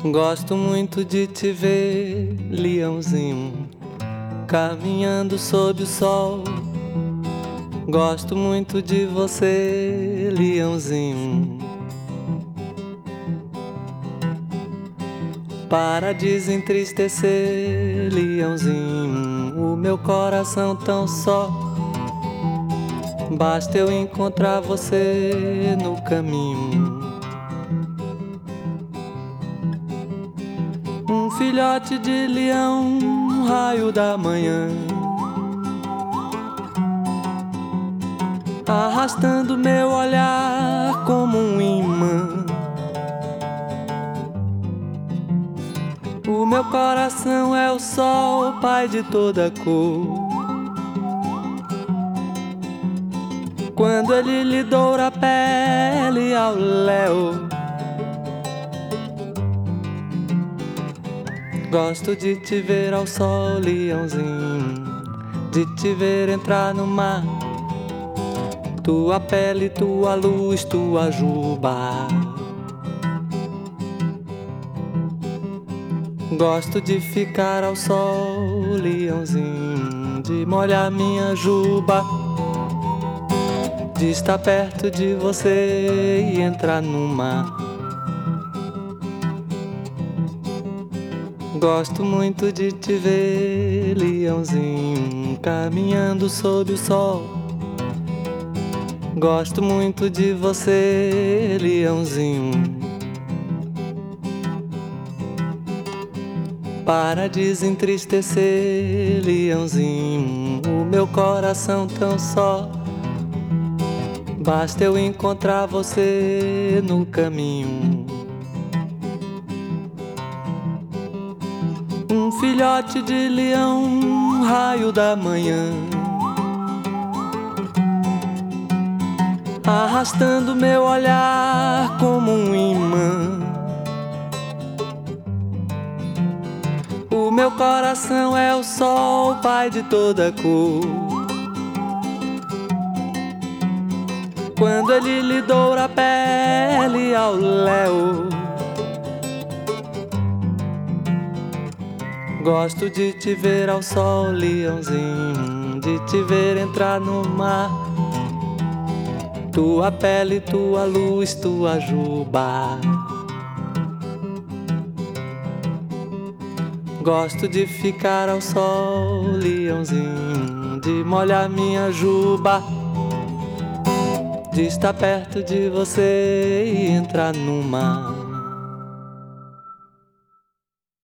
Gosto muito de te ver, leãozinho, caminhando sob o sol. Gosto muito de você, leãozinho. Para desentristecer, leãozinho, o meu coração tão só. Basta eu encontrar você no caminho. Um filhote de leão, um raio da manhã, arrastando meu olhar como um imã. O meu coração é o sol, pai de toda cor. Quando ele lhe doura a pele ao léu, gosto de te ver ao sol, leãozinho, de te ver entrar no mar. Tua pele, tua luz, tua juba. Gosto de ficar ao sol, leãozinho, de molhar minha juba, de estar perto de você e entrar no mar. Gosto muito de te ver, leãozinho, caminhando sob o sol. Gosto muito de você, leãozinho. Para desentristecer, leãozinho, o meu coração tão só. Basta eu encontrar você no caminho. Um filhote de leão, um raio da manhã, arrastando meu olhar como um imã. O meu coração é o sol, pai de toda cor. Quando ele lhe doura a pele ao léu, gosto de te ver ao sol, leãozinho, de te ver entrar no mar. Tua pele, tua luz, tua juba. Gosto de ficar ao sol, leãozinho, de molhar minha juba, de estar perto de você e entrar no mar.